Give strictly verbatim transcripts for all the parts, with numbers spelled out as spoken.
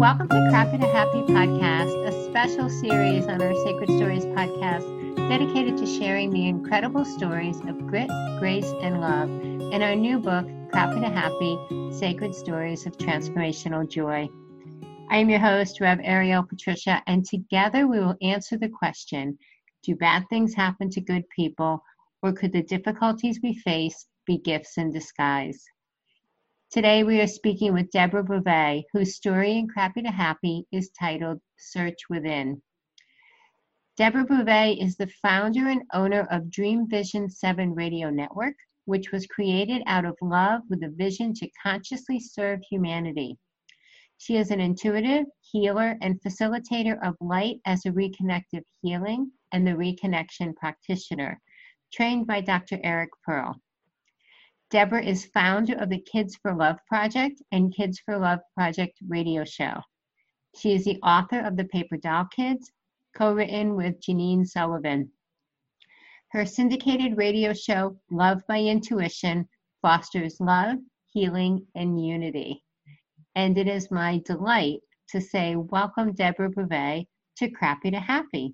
Welcome to Craft It a Happy podcast, a special series on our Sacred Stories podcast dedicated to sharing the incredible stories of grit, grace, and love in our new book, Craft It a Happy, Sacred Stories of Transformational Joy. I am your host, Rev Ariel Patricia, and together we will answer the question, do bad things happen to good people, or could the difficulties we face be gifts in disguise? Today we are speaking with Deborah Bouvet, whose story in Craft It a Happy is titled Search Within. Deborah Bouvet is the founder and owner of Dream Vision seven Radio Network, which was created out of love with a vision to consciously serve humanity. She is an intuitive, healer, and facilitator of light as a reconnective healing and the reconnection practitioner, trained by Doctor Eric Pearl. Deborah is founder of the Kids for Love Project and Kids for Love Project radio show. She is the author of The Paper Doll Kids, co-written with Janine Sullivan. Her syndicated radio show, Love by Intuition, fosters love, healing, and unity. And it is my delight to say welcome, Deborah Bouvet, to Craft It a Happy.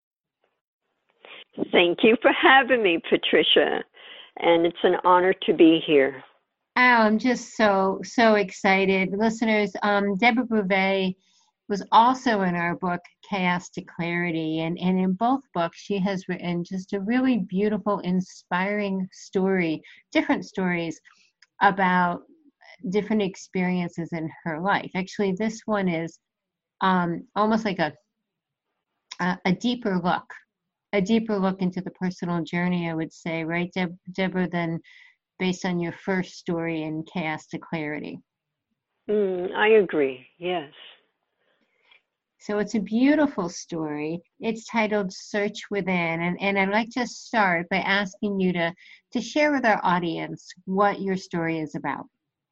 Thank you for having me, Patricia. And it's an honor to be here. Oh, I'm just so, so excited. Listeners, um, Deborah Bouvet was also in our book, Chaos to Clarity. And, and in both books, she has written just a really beautiful, inspiring story, different stories about different experiences in her life. Actually, this one is um, almost like a, a, a deeper look. a deeper look into the personal journey, I would say, right, Deb- Deborah, than based on your first story in Chaos to Clarity. Mm, I agree, yes. So it's a beautiful story. It's titled Search Within, and, and I'd like to start by asking you to, to share with our audience what your story is about.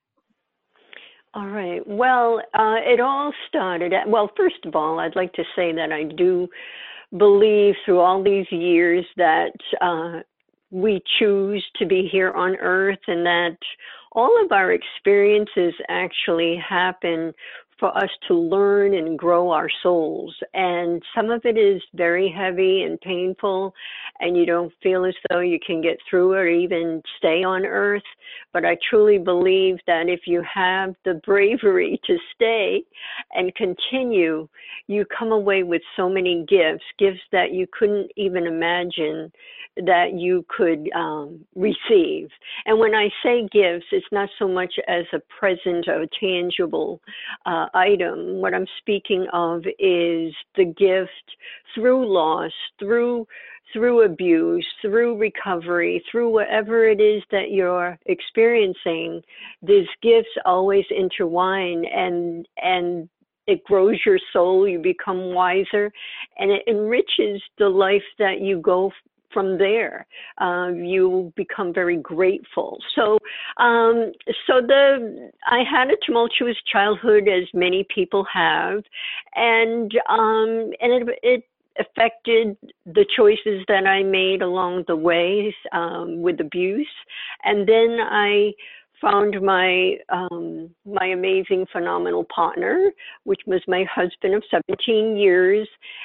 All right. Well, uh, it all started at, well, first of all, I'd like to say that I do believe through all these years that uh, we choose to be here on earth and that all of our experiences actually happen for us to learn and grow our souls. And some of it is very heavy and painful, and you don't feel as though you can get through it or even stay on earth. But I truly believe that if you have the bravery to stay and continue, you come away with so many gifts, gifts that you couldn't even imagine that you could um, receive. And when I say gifts, it's not so much as a present or a tangible uh, item. What I'm speaking of is the gift through loss, through through abuse, through recovery, through whatever it is that you're experiencing. These gifts always intertwine, and and it grows your soul. You become wiser, and it enriches the life that you go from there. Uh, you become very grateful. So, um, so the I had a tumultuous childhood, as many people have, and um, and it, it affected the choices that I made along the way um, with abuse, and then I found my um, my amazing, phenomenal partner, which was my husband of seventeen years,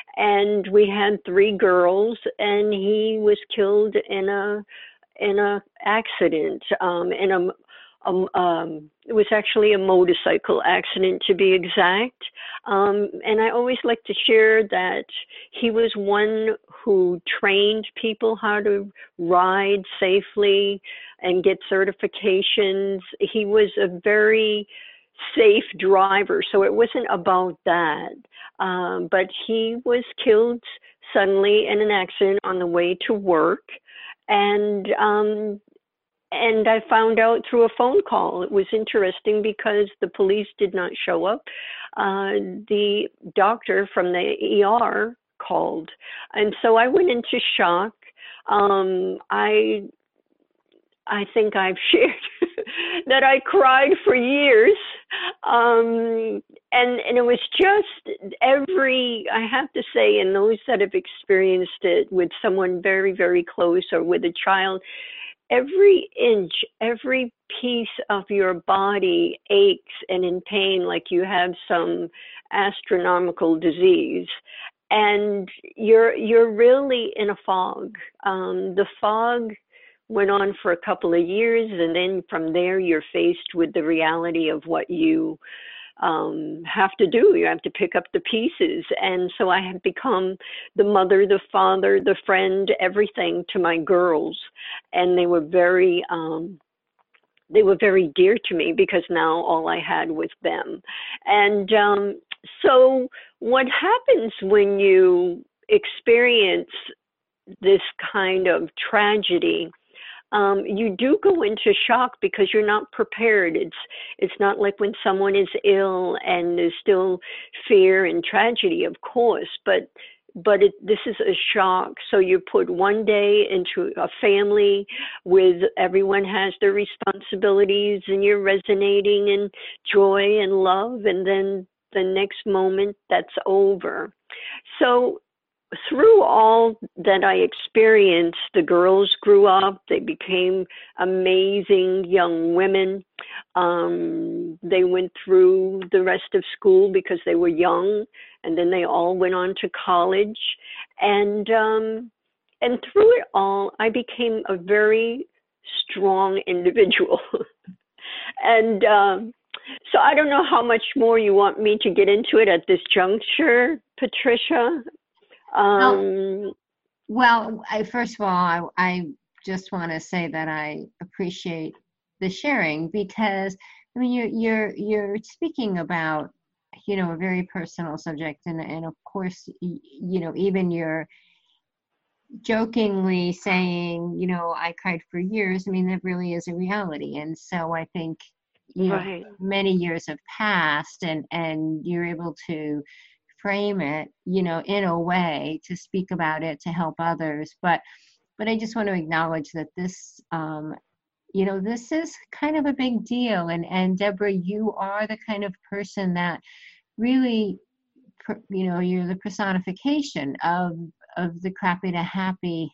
and we had three girls, and he was killed in a in a accident, um, in a Um, um, it was actually a motorcycle accident, to be exact. Um, and I always like to share that he was one who trained people how to ride safely and get certifications. He was a very safe driver, so it wasn't about that. Um, but he was killed suddenly in an accident on the way to work. And um, And I found out through a phone call. It was interesting because the police did not show up. Uh, the doctor from the E R called. And so I went into shock. Um, I I think I've shared that I cried for years. Um, and, and it was just every, I have to say, and those that have experienced it with someone very, very close or with a child, every inch, every piece of your body aches and in pain like you have some astronomical disease. And you're you're really in a fog. Um, the fog went on for a couple of years, and then from there you're faced with the reality of what you um, have to do. You have to pick up the pieces. And so I have become the mother, the father, the friend, everything to my girls. And they were very, um, they were very dear to me because now all I had was them. And um, so what happens when you experience this kind of tragedy, um, you do go into shock because you're not prepared. It's it's not like when someone is ill and there's still fear and tragedy, of course, but but it, this is a shock. So you put one day into a family with everyone has their responsibilities and you're resonating in joy and love, and then the next moment that's over. So through all that I experienced, the girls grew up, they became amazing young women. Um, they went through the rest of school because they were young, and then they all went on to college. And um, and through it all, I became a very strong individual. and um, so I don't know how much more you want me to get into it at this juncture, Patricia. Um, well, I, first of all, I, I just want to say that I appreciate the sharing because I mean you're you're you're speaking about you know a very personal subject, and and of course you know even you're jokingly saying you know I cried for years. I mean that really is a reality, and so I think you know right. many years have passed, and and you're able to frame it, you know, in a way to speak about it, to help others. But, but I just want to acknowledge that this, um, you know, this is kind of a big deal. And, and Deborah, you are the kind of person that really, you know, you're the personification of, of the crappy to happy,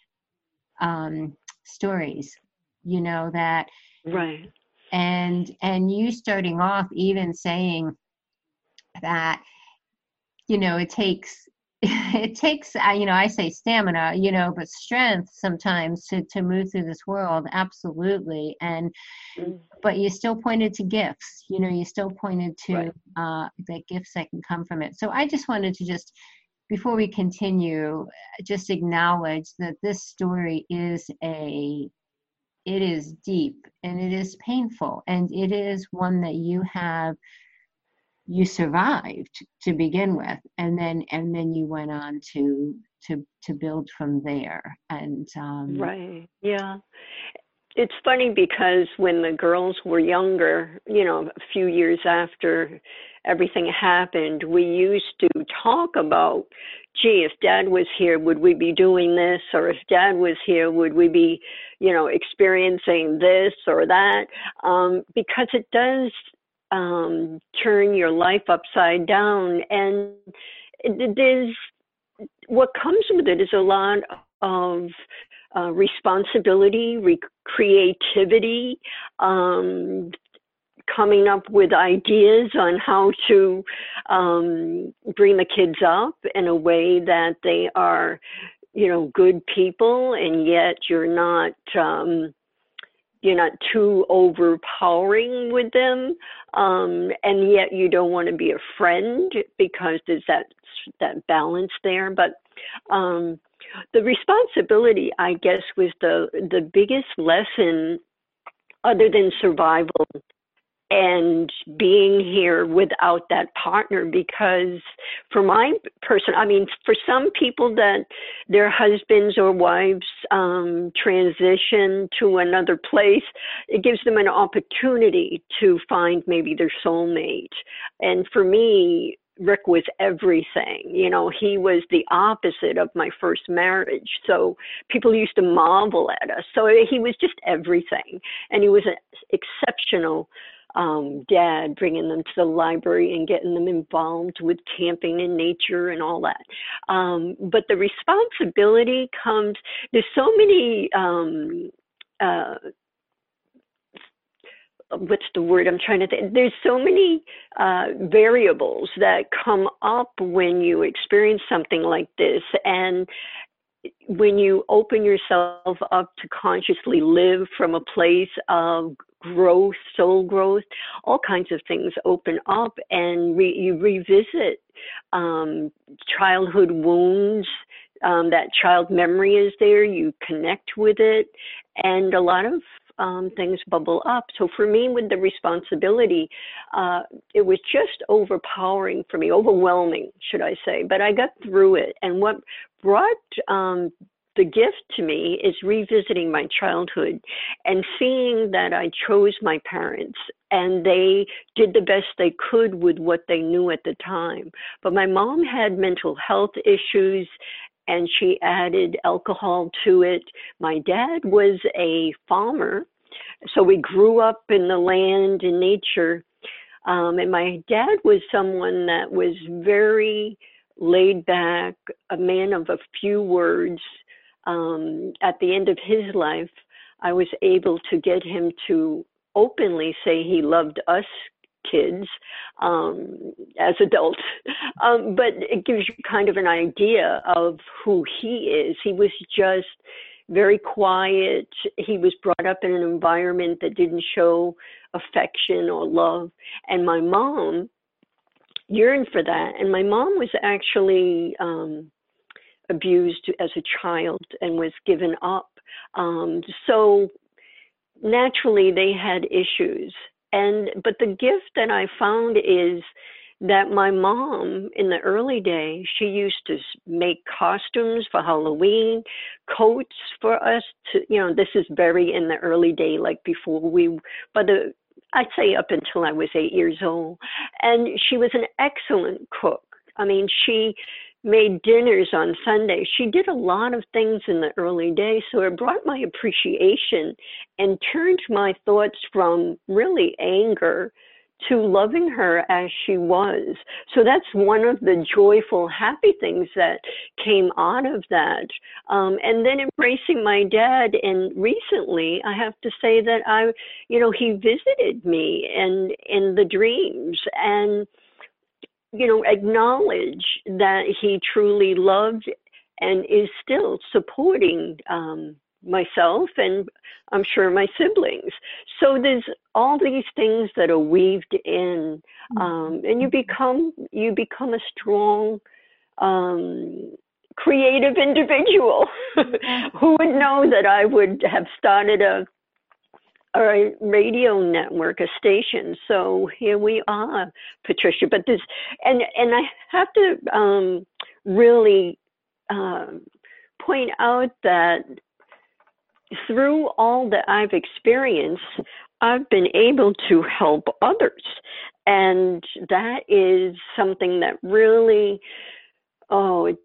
um, stories, you know, that, Right. and, and you starting off even saying that, you know, it takes, it takes, uh, you know, I say stamina, you know, but strength sometimes to, to move through this world. Absolutely. And, Mm. but you still pointed to gifts, you know, you still pointed to Right. uh, the gifts that can come from it. So I just wanted to just, before we continue, just acknowledge that this story is a, it is deep and it is painful, and it is one that you have you survived to begin with, and then and then you went on to to to build from there. And um Right. Yeah. It's funny because when the girls were younger, you know, a few years after everything happened, we used to talk about, gee, if Dad was here, would we be doing this? Or if Dad was here, would we be, you know, experiencing this or that? Um, because it does um, turn your life upside down. And it, it is, what comes with it is a lot of uh, responsibility, re- creativity, um, coming up with ideas on how to um, bring the kids up in a way that they are, you know, good people, and yet you're not. Um, you're not too overpowering with them, um, and yet you don't want to be a friend because there's that that balance there. But um, the responsibility, I guess, was the the biggest lesson, other than survival and being here without that partner. Because for my person, I mean, for some people that their husbands or wives um, transition to another place, it gives them an opportunity to find maybe their soulmate. And for me, Rick was everything. You know, he was the opposite of my first marriage. So people used to marvel at us. So he was just everything. And he was an exceptional um, dad, bringing them to the library and getting them involved with camping and nature and all that. Um, but the responsibility comes, there's so many um, uh, what's the word I'm trying to think? There's so many uh, variables that come up when you experience something like this. And when you open yourself up to consciously live from a place of growth, soul growth, all kinds of things open up, and re- you revisit um, childhood wounds. Um, that child memory is there. You connect with it, and a lot of um, things bubble up. So for me, with the responsibility, uh, it was just overpowering for me, overwhelming, should I say. But I got through it, and what brought um, the gift to me is revisiting my childhood and seeing that I chose my parents and they did the best they could with what they knew at the time. But my mom had mental health issues and she added alcohol to it. My dad was a farmer, so we grew up in the land and nature. Um, and my dad was someone that was very laid back, a man of a few words. Um, at the end of his life, I was able to get him to openly say he loved us kids um, as adults. Um, but it gives you kind of an idea of who he is. He was just very quiet. He was brought up in an environment that didn't show affection or love. And my mom yearned for that. And my mom was actually um, abused as a child and was given up. Um, so naturally they had issues. And but the gift that I found is that my mom in the early days, she used to make costumes for Halloween, coats for us to, you know, this is very in the early day, like before we, but the, I'd say up until I was eight years old. And she was an excellent cook. I mean, she made dinners on Sunday. She did a lot of things in the early days, so it brought my appreciation and turned my thoughts from really anger to loving her as she was. So that's one of the joyful, happy things that came out of that. Um, and then embracing my dad. And recently, I have to say that I, you know, he visited me and in the dreams and, you know, acknowledge that he truly loved and is still supporting um, myself and I'm sure my siblings. So there's all these things that are weaved in, um, and you become you become a strong, um, creative individual. Who would know that I would have started a a radio network, a station. So here we are, Patricia. But this, and and I have to um, really um, point out that through all that I've experienced, I've been able to help others. And that is something that really, oh, it's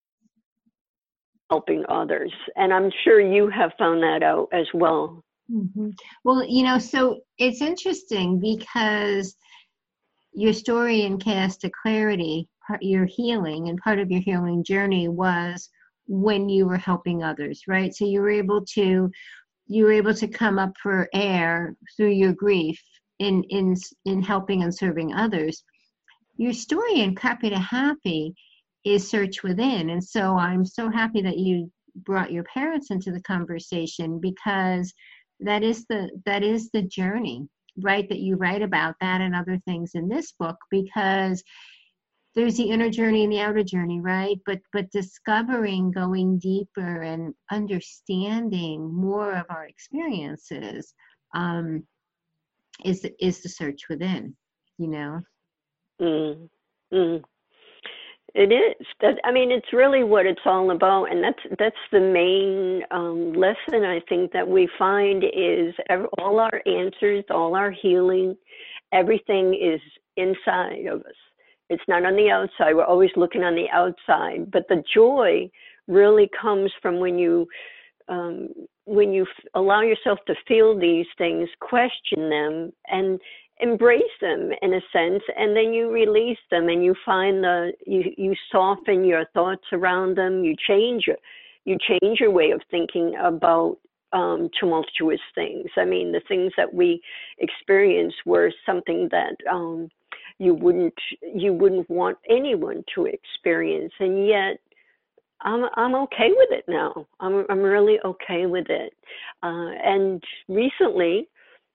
helping others. And I'm sure you have found that out as well. Mm-hmm. Well, you know, so it's interesting because your story in Chaos to Clarity, your healing and part of your healing journey was when you were helping others, right? So you were able to, you were able to come up for air through your grief in in in helping and serving others. Your story in Crappy to Happy is Search Within, and so I'm so happy that you brought your parents into the conversation because that is the that is the journey, right? That you write about that and other things in this book because there's the inner journey and the outer journey, right? But but discovering, going deeper and understanding more of our experiences um, is is the search within, you know. Mm. Mm. It is. That, I mean, it's really what it's all about, and that's that's the main um, lesson I think that we find is every, all our answers, all our healing, everything is inside of us. It's not on the outside. We're always looking on the outside, but the joy really comes from when you um, when you f- allow yourself to feel these things, question them, and embrace them in a sense, and then you release them and you find the you you soften your thoughts around them. You change your you change your way of thinking about um, tumultuous things. I mean, the things that we experienced were something that um, you wouldn't you wouldn't want anyone to experience, and yet I'm I'm okay with it now. I'm I'm really okay with it. Uh, and recently,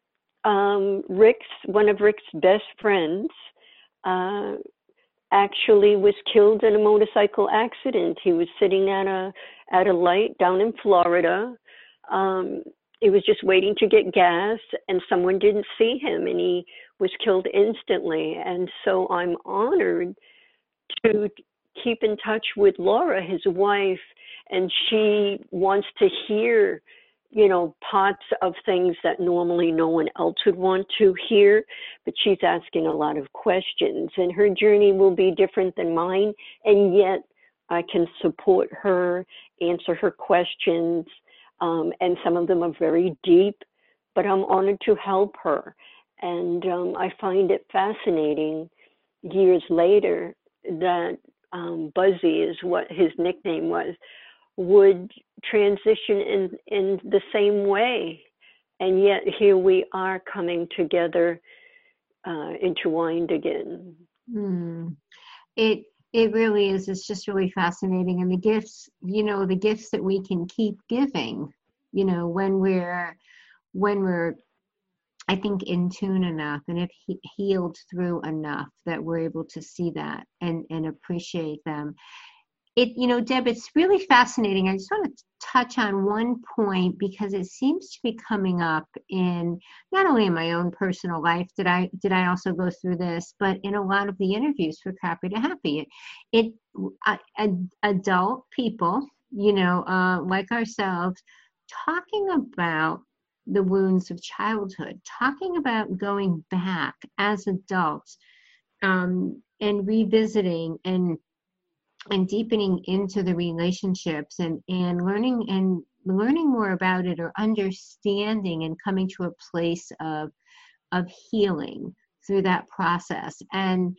um, Rick's one of Rick's best friends uh, actually was killed in a motorcycle accident. He was sitting at a at a light down in Florida. Um, he was just waiting to get gas, and someone didn't see him, and he was killed instantly. And so I'm honored to keep in touch with Laura, his wife, and she wants to hear, you know, parts of things that normally no one else would want to hear, but she's asking a lot of questions, and her journey will be different than mine, and yet I can support her, answer her questions, um, and some of them are very deep, but I'm honored to help her. And um, I find it fascinating years later that um, Buzzy is what his nickname was, would transition in, in the same way. And yet here we are coming together, uh, intertwined again. Mm. It it really is. It's just really fascinating. And the gifts, you know, the gifts that we can keep giving, you know, when we're when we're I think in tune enough and if he, healed through enough that we're able to see that and, and appreciate them. It, you know, Deb, it's really fascinating. I just want to touch on one point because it seems to be coming up in not only in my own personal life, did I did I also go through this, but in a lot of the interviews for Crappy to Happy. It, it uh, ad, adult people, you know, uh, like ourselves, talking about the wounds of childhood, talking about going back as adults, um, and revisiting and and deepening into the relationships and, and learning and learning more about it or understanding and coming to a place of of healing through that process. And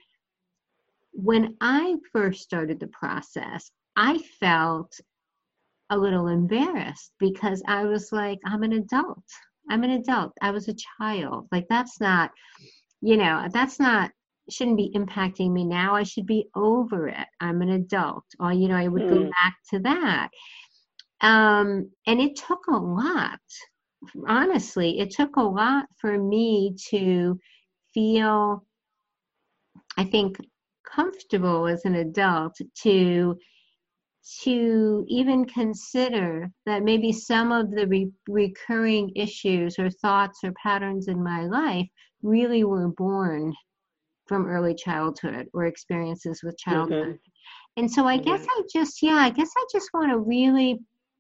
when I first started the process, I felt a little embarrassed because I was like, I'm an adult. I'm an adult. I was a child. Like that's not, you know, that's not shouldn't be impacting me now. I should be over it. I'm an adult. Or, you know, I would go Hmm. back to that. Um, and it took a lot. Honestly, it took a lot for me to feel, I think, comfortable as an adult to to even consider that maybe some of the re- recurring issues or thoughts or patterns in my life really were born from early childhood or experiences with childhood. Mm-hmm. And so I guess Yeah. I just, yeah, I guess I just want to really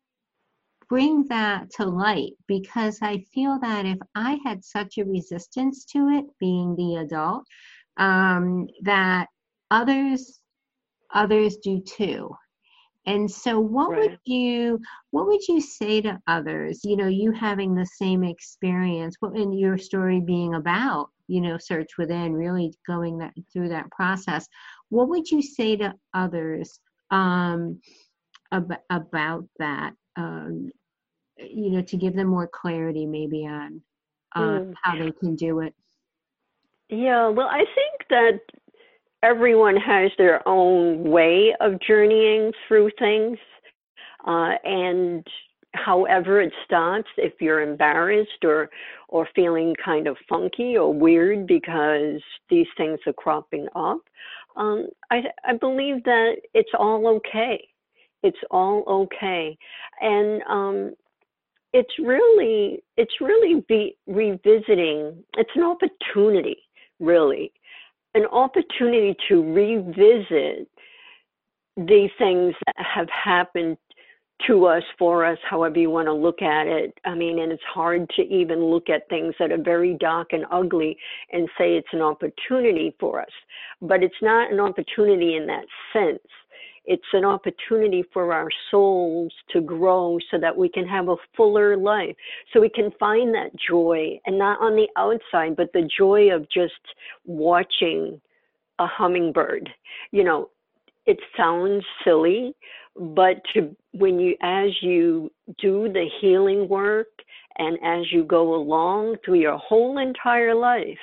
bring that to light because I feel that if I had such a resistance to it, being the adult, um, that others others do too. And so what would Right. you what would you say to others, you know, you having the same experience, what in your story being about, you know, Search Within, really going that through that process, what would you say to others um, ab- about that, um, you know, to give them more clarity maybe on uh, Hmm. how they can do it? Yeah. Well, I think that everyone has their own way of journeying through things. Uh, and however it starts, if you're embarrassed or or feeling kind of funky or weird because these things are cropping up, um, I, I believe that it's all okay. It's all okay, and um, it's really it's really be revisiting. It's an opportunity, really, an opportunity to revisit the things that have happened to us, for us, however you want to look at it. I mean, and it's hard to even look at things that are very dark and ugly and say it's an opportunity for us. But it's not an opportunity in that sense. It's an opportunity for our souls to grow so that we can have a fuller life, so we can find that joy, and not on the outside, but the joy of just watching a hummingbird. You know, it sounds silly, but to when you as you do the healing work and as you go along through your whole entire life,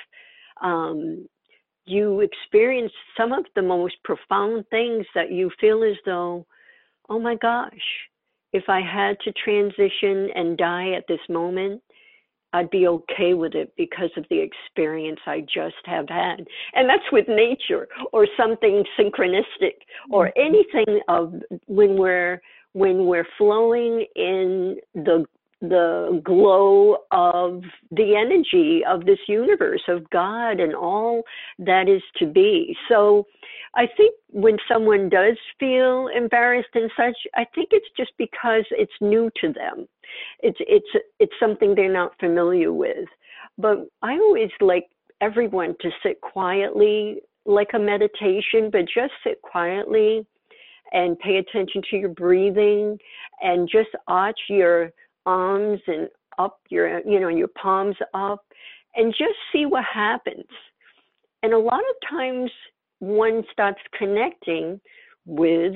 um, you experience some of the most profound things that you feel as though, oh my gosh, if I had to transition and die at this moment, I'd be okay with it because of the experience I just have had. And that's with nature or something synchronistic or anything of when we're when we're flowing in the the glow of the energy of this universe, of God and all that is to be. So I think when someone does feel embarrassed and such, I think it's just because it's new to them. It's it's it's something they're not familiar with. But I always like everyone to sit quietly, like a meditation, but just sit quietly and pay attention to your breathing and just arch your arms and up your, you know, your palms up and just see what happens. And a lot of times one starts connecting with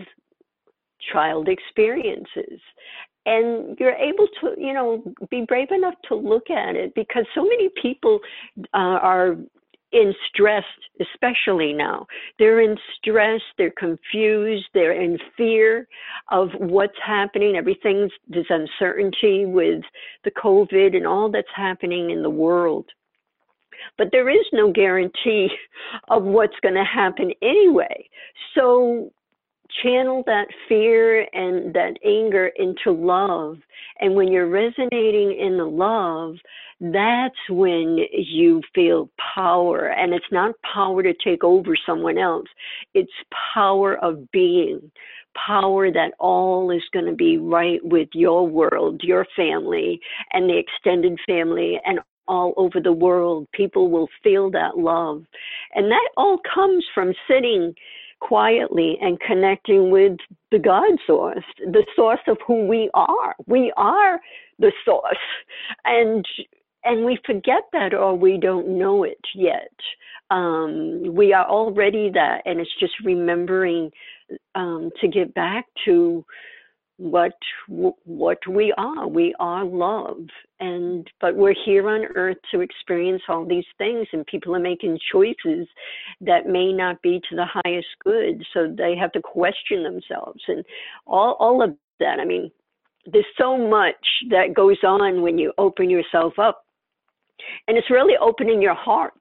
child experiences. And you're able to, you know, be brave enough to look at it because so many people uh, are in stress, especially now. They're in stress, they're confused, they're in fear of what's happening. Everything's, there's uncertainty with the COVID and all that's happening in the world. But there is no guarantee of what's going to happen anyway. So channel that fear and that anger into love. And when you're resonating in the love, that's when you feel power. And it's not power to take over someone else. It's power of being, power that all is going to be right with your world, your family, and the extended family, and all over the world. People will feel that love. And that all comes from sitting quietly and connecting with the God source, the source of who we are. We are the source. And and we forget that, or we don't know it yet. Um, we are already that, and it's just remembering um, to get back to what what we are. We are love, and but we're here on earth to experience all these things, and people are making choices that may not be to the highest good, so they have to question themselves and all all of that. I mean, there's so much that goes on when you open yourself up, and it's really opening your heart.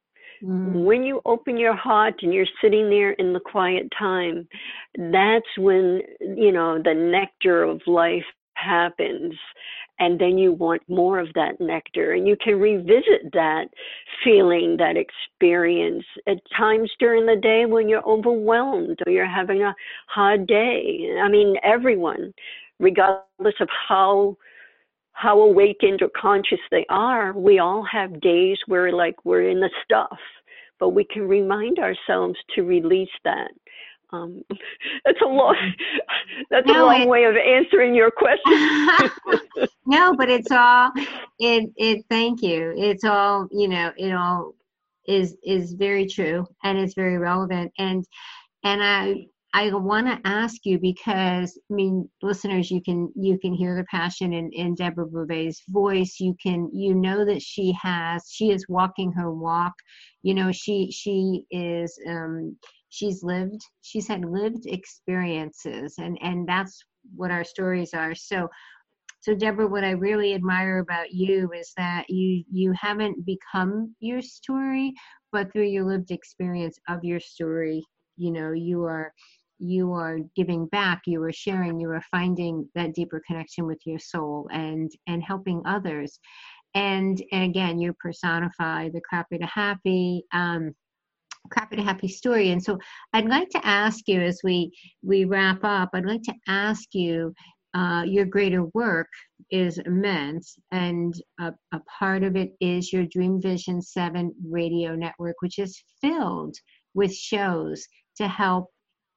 Mm. When you open your heart and you're sitting there in the quiet time, that's when, you know, the nectar of life happens. And then you want more of that nectar. And you can revisit that feeling, that experience at times during the day when you're overwhelmed or you're having a hard day. I mean, everyone, regardless of how how awakened or conscious they are, we all have days where like we're in the stuff, but we can remind ourselves to release that. Um, that's a long, that's no, a long it, way of answering your question. No, but it's all, it, it, thank you. It's all, you know, it all is, is very true and it's very relevant. And, and I, I want to ask you because, I mean, listeners, you can you can hear the passion in, in Deborah Beauvais' voice. You can, you know that she has, she is walking her walk. You know, she she is, um, she's lived, she's had lived experiences, and, and that's what our stories are. So, so Deborah, what I really admire about you is that you you haven't become your story, but through your lived experience of your story, you know, you are. you are giving back, you are sharing, you are finding that deeper connection with your soul and, and helping others. And, and again, you personify the crappy to happy, um, crappy to happy story. And so I'd like to ask you as we, we wrap up, I'd like to ask you, uh, your greater work is immense. And a, a part of it is your Dream Vision seven radio network, which is filled with shows to help,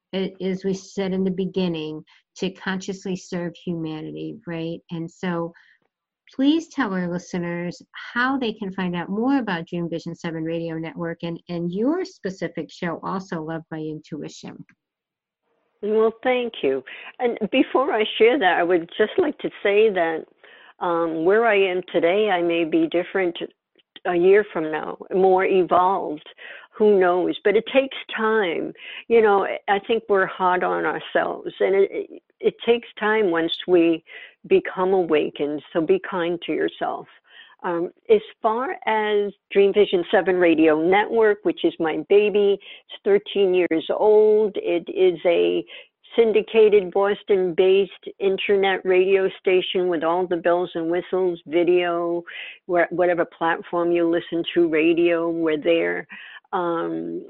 as we said in the beginning, to consciously serve humanity, right? And so please tell our listeners how they can find out more about Dream Vision seven Radio Network and, and your specific show, also Love by Intuition. Well, thank you. And before I share that, I would just like to say that um, where I am today, I may be different a year from now, more evolved. Who knows? But it takes time. You know, I think we're hard on ourselves, and it, it, it takes time once we become awakened. So be kind to yourself. Um, as far as Dream Vision seven Radio Network, which is my baby, it's thirteen years old. It is a syndicated Boston-based internet radio station with all the bells and whistles, video, where, whatever platform you listen to, radio, we're there. Um,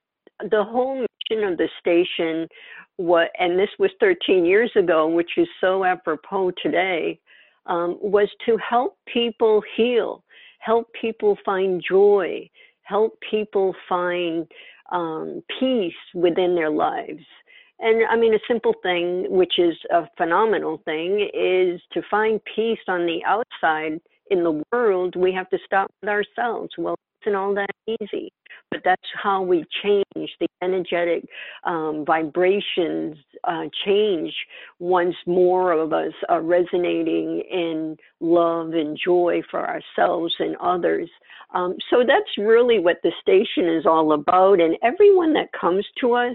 the whole mission of the station, what, and this was thirteen years ago, which is so apropos today, um, was to help people heal, help people find joy, help people find um, peace within their lives. And I mean, a simple thing, which is a phenomenal thing, is to find peace on the outside in the world, we have to start with ourselves. Well, it isn't all that easy, but that's how we change. The energetic um, vibrations uh, change once more of us are resonating in love and joy for ourselves and others. Um, so that's really what the station is all about. And everyone that comes to us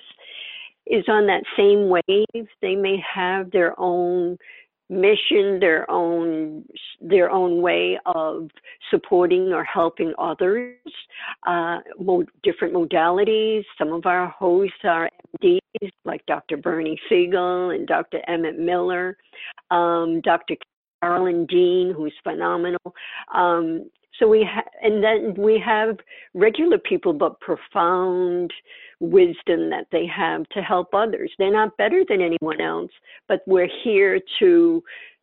is on that same wave. They may have their own mission, their own their own way of supporting or helping others, uh, mo- different modalities. Some of our hosts are M Ds, like Doctor Bernie Siegel and Doctor Emmett Miller, um, Doctor Carolyn Dean, who's phenomenal. Um, so we ha- and then we have regular people, but profound wisdom that they have to help others. They're not better than anyone else, but we're here to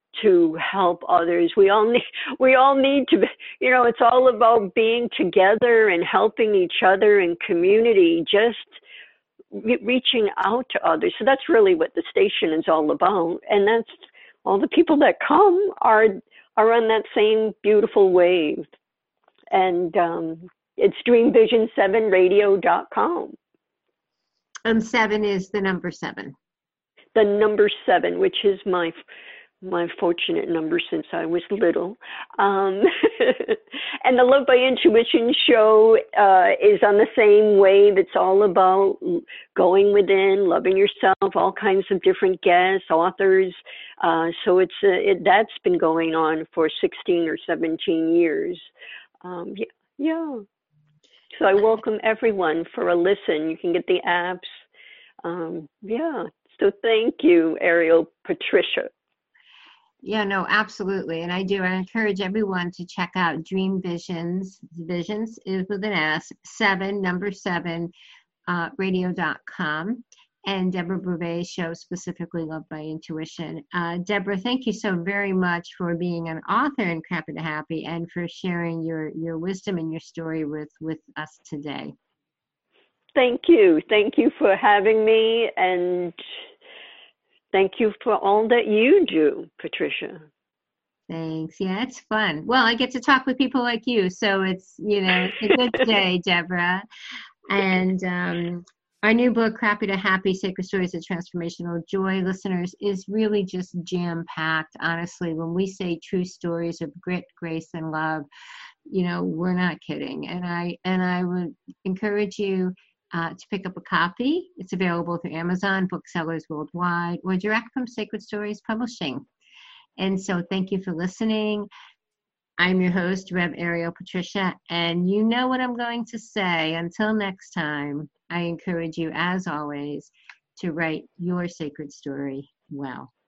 to help others. We all need we all need to be, you know, it's all about being together and helping each other in community, just re- reaching out to others. So that's really what the station is all about. And that's all the people that come are are on that same beautiful wave. And um, it's dream vision seven radio dot com. And seven is the number seven. The number seven, which is my my fortunate number since I was little. Um, and the Love by Intuition show uh, is on the same wave. It's all about going within, loving yourself, all kinds of different guests, authors. Uh, so it's uh, it, that's been going on for sixteen or seventeen years. Um, yeah, yeah. So I welcome everyone for a listen. You can get the apps. Um, yeah. So thank you, Ariel, Patricia. Yeah, no, absolutely. And I do. I encourage everyone to check out Dream Visions. Visions is with an S, seven, number seven, uh, radio dot com. And Deborah Bouvet's show, specifically Love by Intuition. Uh, Deborah, thank you so very much for being an author in Crappy to Happy and for sharing your, your wisdom and your story with, with us today. Thank you. Thank you for having me, and thank you for all that you do, Patricia. Thanks. Yeah, it's fun. Well, I get to talk with people like you, so it's, you know, it's a good day, Deborah. And um, our new book, Crappy to Happy, Sacred Stories of Transformational Joy, listeners, is really just jam-packed. Honestly, when we say true stories of grit, grace, and love, you know, we're not kidding. And I and I would encourage you uh, to pick up a copy. It's available through Amazon, booksellers worldwide, or direct from Sacred Stories Publishing. And so thank you for listening. I'm your host, Rev Ariel Patricia, and you know what I'm going to say. Until next time, I encourage you, as always, to write your sacred story well.